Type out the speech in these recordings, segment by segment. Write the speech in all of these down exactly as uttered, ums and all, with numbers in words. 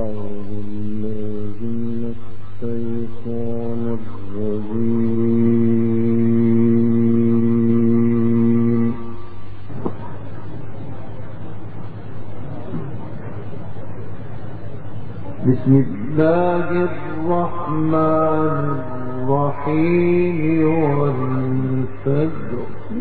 أعوذ بالله من الشيطان الرجيم. بسم الله الرحمن الرحيم. والفجر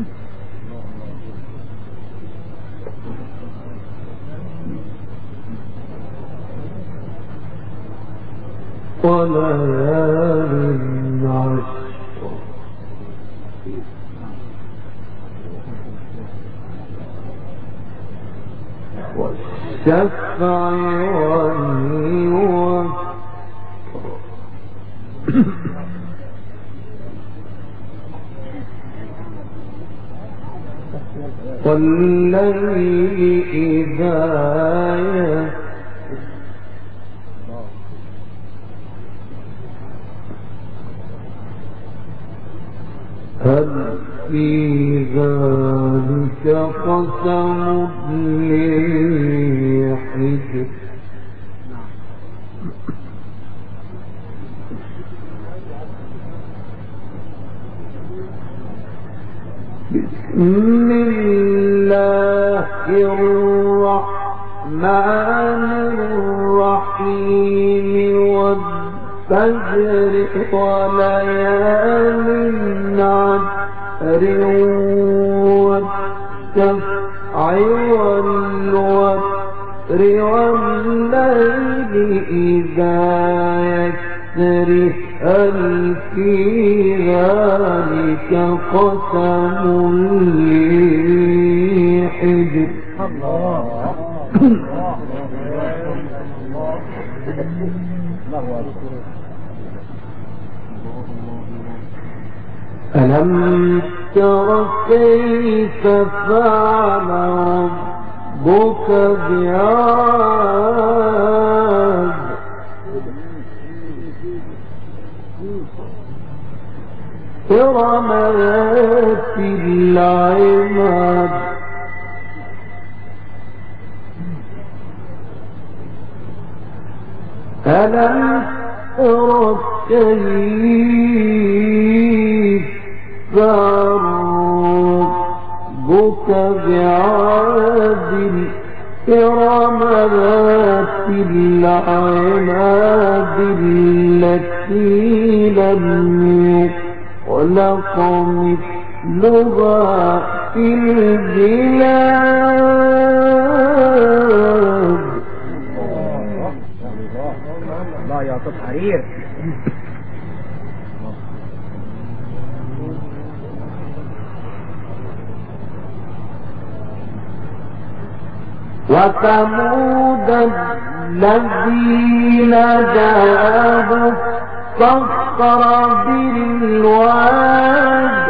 وليال عشر والشفع والوتر والليل إذا يسر هل في ذلك قسم لذي حجر. بسم الله الرحمن الرحيم. والفجر وليال عشر والشفع والوتر والليل إذا يسر هل في ذلك قسم لذي حجر. ألم تر كيف فعل ربك بعاد. إرم ذات العماد. ألم تر كيف ربك بعاد. إرم ذات العماد التي لم يخلق مثلها في البلاد. الله يعطيك حرير. وثمود الذين جابوا الصخر بالواد.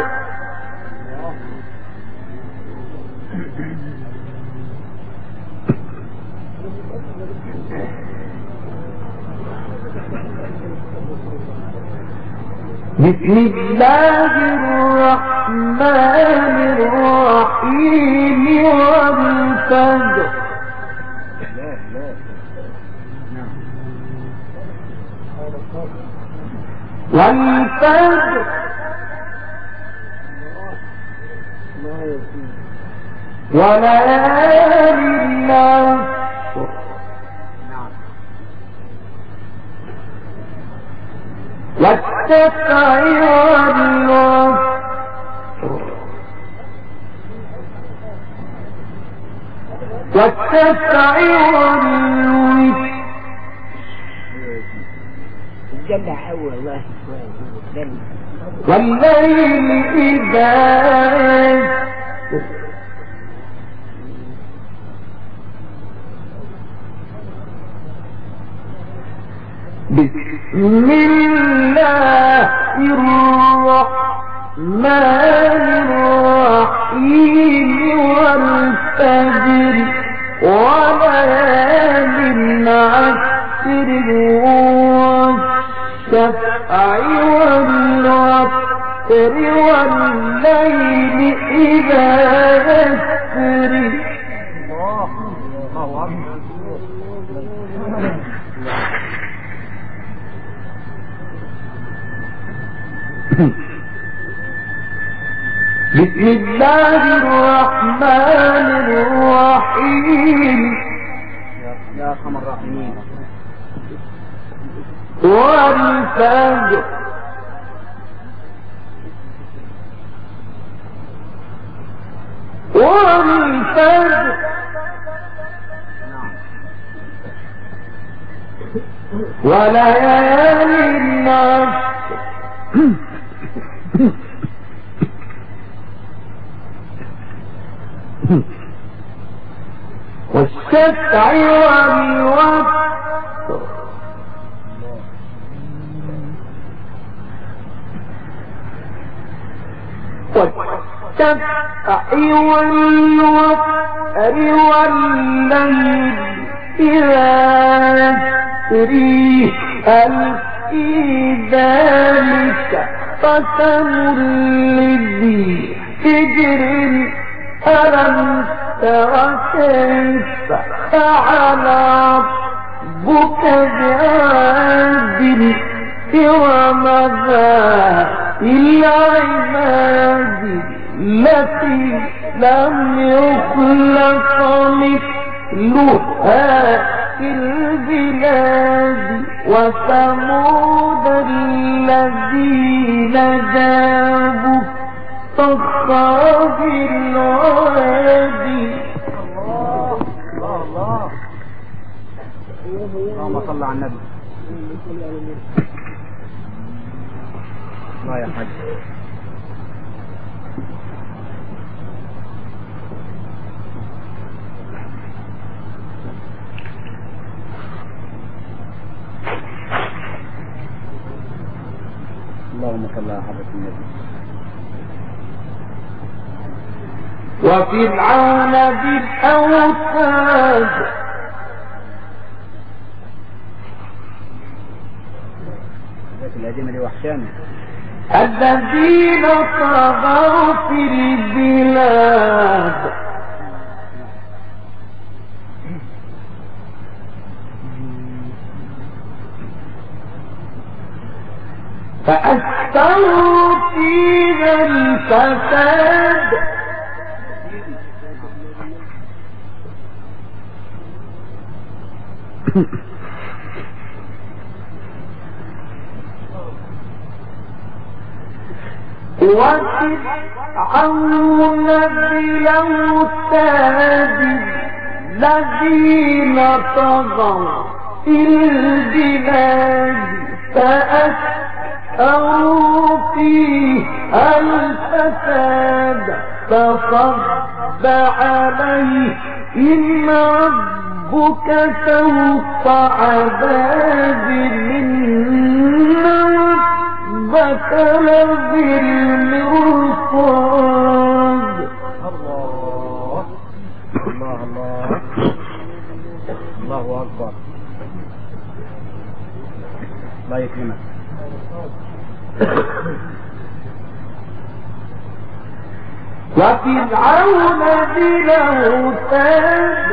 بسم الله الرحمن الرحيم. والفجر والفجر وليال عشر والشفع والوتر والشفع والوتر. الجنة أول الله والليل إذا يسر. بسم الله الرحمن الرحيم. والفجر وليال عشر والشفع والوتر والليل إذا يسر. بسم الله الرحمن الرحيم يا ارحم الراحمين. والفجر والفجر وليال العشر والشفع والوتر والشفع والوتر والليل إذا يسري هل في ذلك قسم لذي حجر ألم تر كيف فعل ربك بعاد إرم ذات العماد التي لم يخلق مثلها في البلاد وثمود الذين جابوا الصخر بالوادي. الله الله اللهم صل على النبي. الله يا حاج. اللهم صل على حضرة النبي. وفرعون بالأوتاد القديمة دي وحشانة. الذين طغوا في البلاد فأكثروا فيها الفساد وفرعون بالأوتاد الذين طغوا في البلاد فأكثروا فيها الفساد فصب عليهم ربك سوط عذاب إن ربك لبالمرصاد. الله الله الله الله أكبر. الله يكرمك. وفرعون بالأوتاد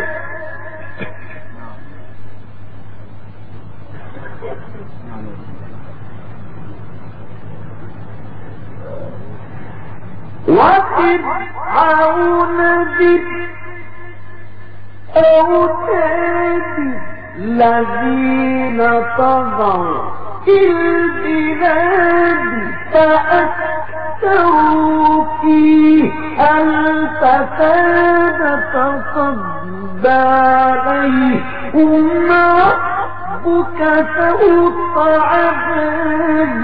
وفرعون بالأوتاد الذين طغوا في البلاد فأكثروا فيها الفساد فصب عليهم ربك سوط عذاب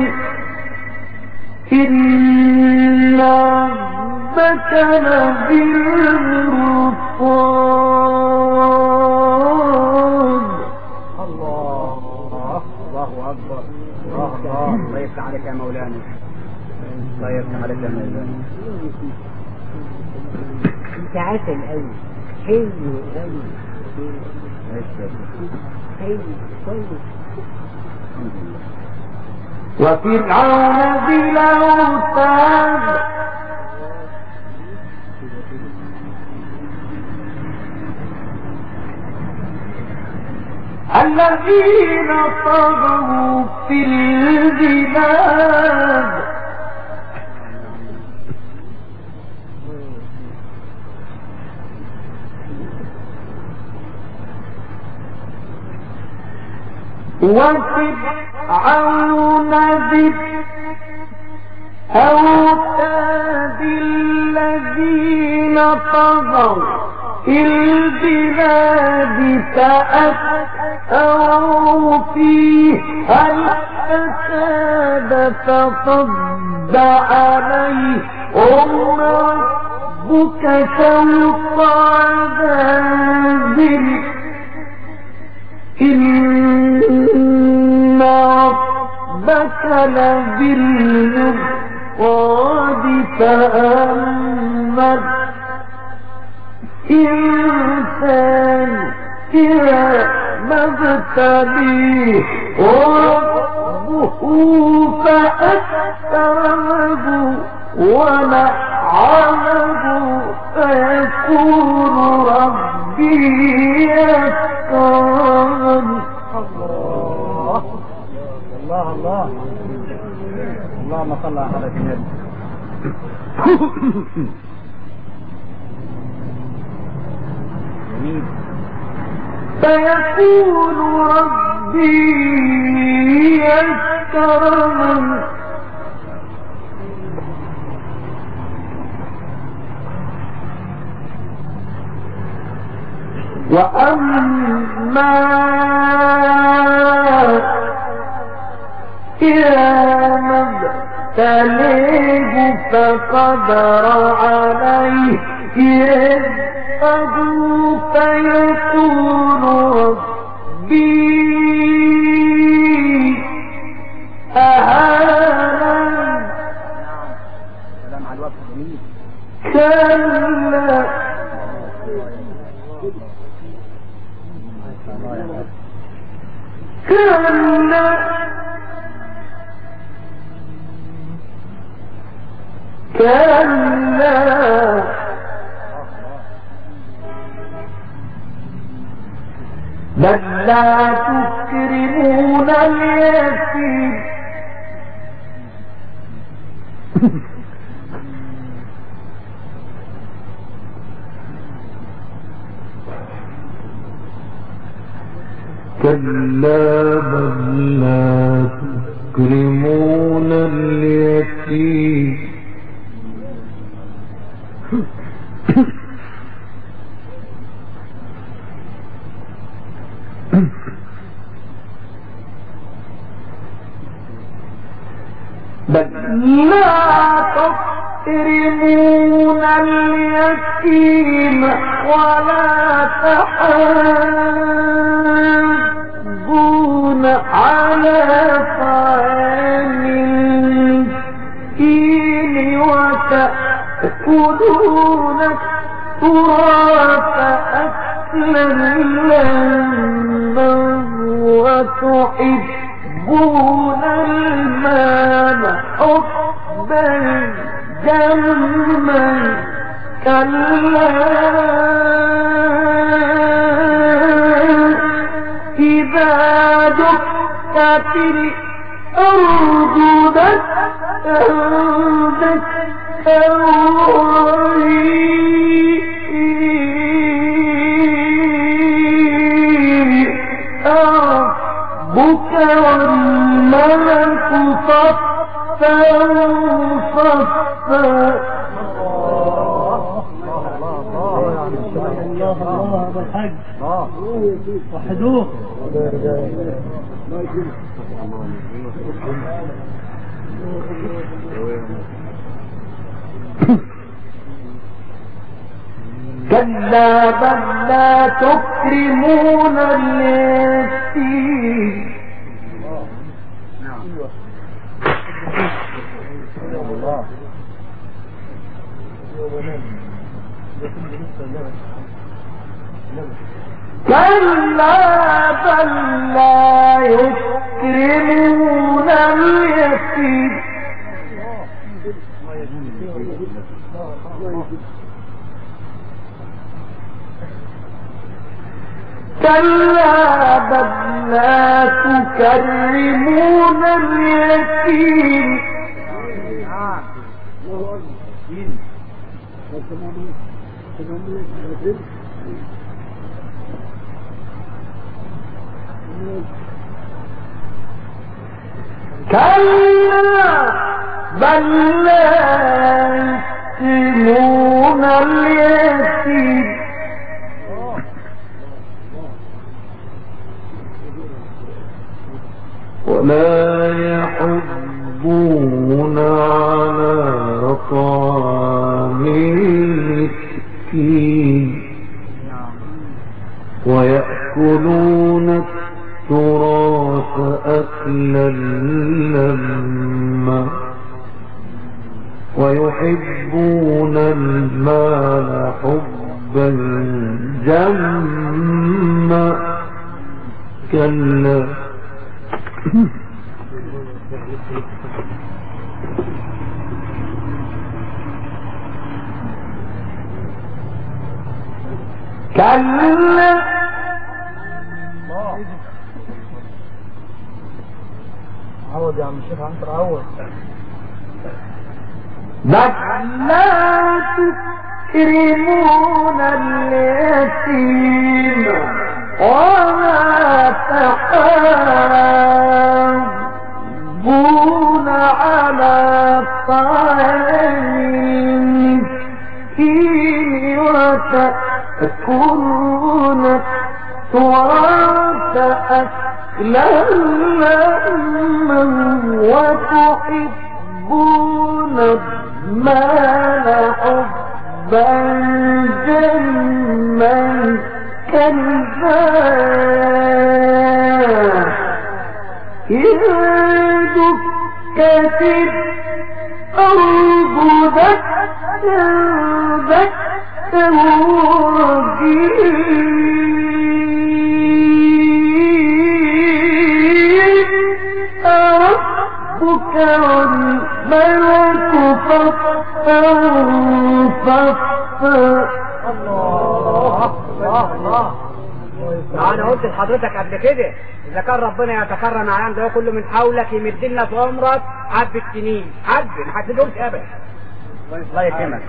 إن ربك لبالمرصاد. الله الله أكبر. الله الله الله يفتح عليك يا مولانا. الله يفتح عليك يا مولانا. انت عسل قوي حلو قوي حلو كويس. وفرعون بالأوتاد الذين طغوا في البلاد وفرعون ذي الأوتاد الذين طغوا في البلاد فأكثروا فيها الفساد فصب عليهم ربك سوط عذاب إن ربك لبالمرصاد فأما الإنسان إذا ما ابتليه ربه فأكرمه ونعمه فيقول ربي أكرمن. الله الله الله اللهم صل على النبي. فيقول ربي أكرمن. وأما إذا ما ابتليه فقدر عليه رزقه فيقول ربي أهانن. سلام على الوقت جميل. كلا كلا كلا بل لا تكرمون اليتيم كلا بل لا تكرمون اليتيم بل لا تكرمون اليتيم ولا تحاضون على طعام المسكين وتأكلون التراث أكلا لما وتحبون المال حبا جما كلا إذا دكت الأرض دكا دكا ربك والملك صفا صفا. الله الله بالحج وحدوه. كلا بل لا تكرمون اليتيم كلا بل لا يكرمون اليتيم كلا بل لا تكرمون اليتيم كلا بل لا يكرمون اليتيم ولا يحضون على طعام المسكين ويأكلون التراث أكلا لما ويحبون المال حبا جما كلا كلا عوض يا عم الشيخ عنتر عوض بل لا تكرمون اليتيم ولا تحاضون على طعام المسكين وتأكلون التراث أكلا لما وتحبون المال حبا جما كلا إذا دكت الأرض دكا دكا ربك والملك صفا صفا. الله الله الله. انا قلت لحضرتك قبل كده اذا كان ربنا يتكرم على ده كله من حولك يمد لنا في عمرك حبة سنين حبة ما حددهمش ابدا. الله يكرمك.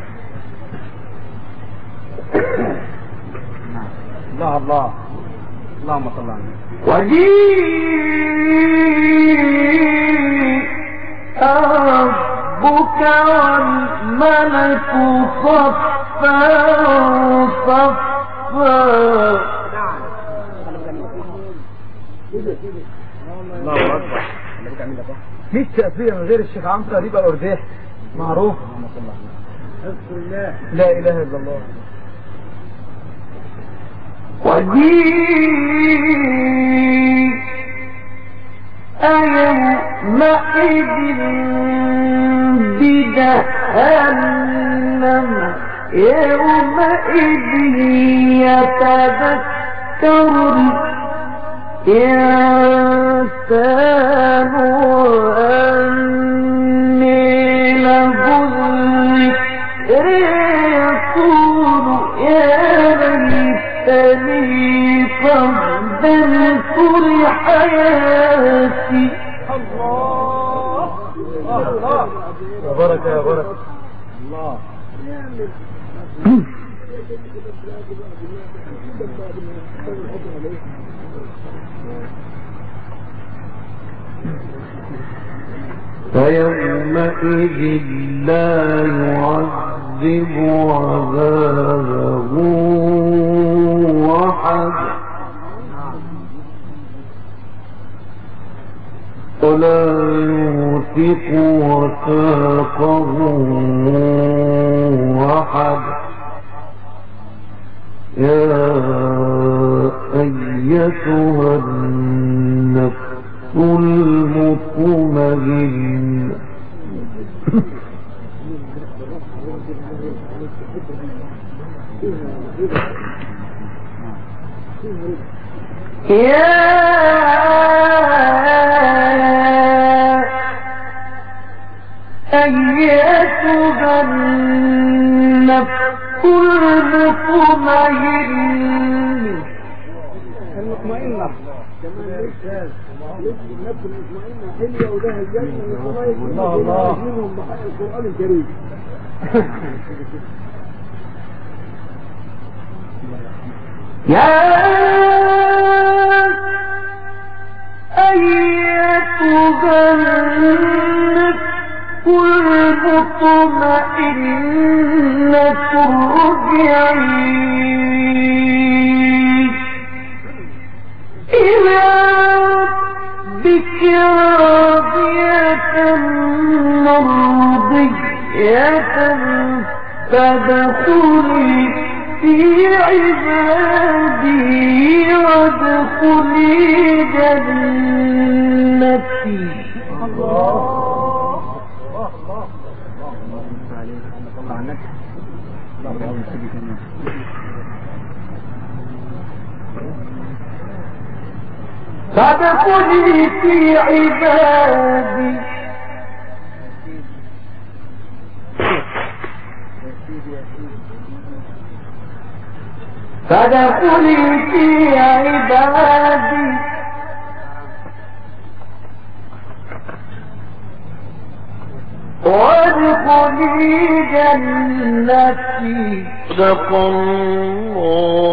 الله الله اللهم صل على النبي. وجيء ربك والملك صفا صفا. الله اكبر. مفيش تأثير من غير الشيخ عنتر يبقى الأرداح معروف. لا إله إلا الله. وجيء يومئذ بجهنم يومئذ يتذكر الإنسان وأني له الذكر يقول يا ليتني قدمت لحياتي. الله الله يا بركة يا بركة الله. فيومئذ لا يعذب عذابه أحد ولا يوثق وثاقه أحد. يا أيتها النفس المطمئنة يا أيتها النفس المطمئنة المطمئنة النفس المطمئنة حلوة وده الجنة الله الله منهم بحق القرآن الكريم. يا أيتها إلى ربك راضية مرضية فادخلي في عبادي وادخلي جنتي. الله فادخلي في عبادي فادخلي في عبادي وادخلي جنتي. صدق الله